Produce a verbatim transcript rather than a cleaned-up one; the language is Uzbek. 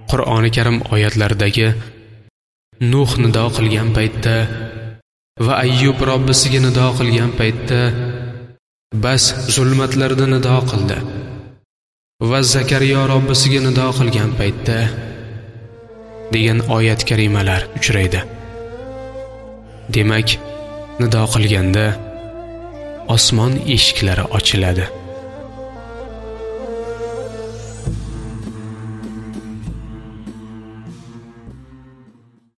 Qur'oni Karim oyatlaridagi Nuh nido qilgan paytda va Ayyub Robbisiga nido qilgan paytda bas zulmatlarda nido qildi va Zakariya Robbisiga nido qilgan paytda degan oyat karimalar uchraydi. Demak, nido qilganda osmon eshiklari ochiladi.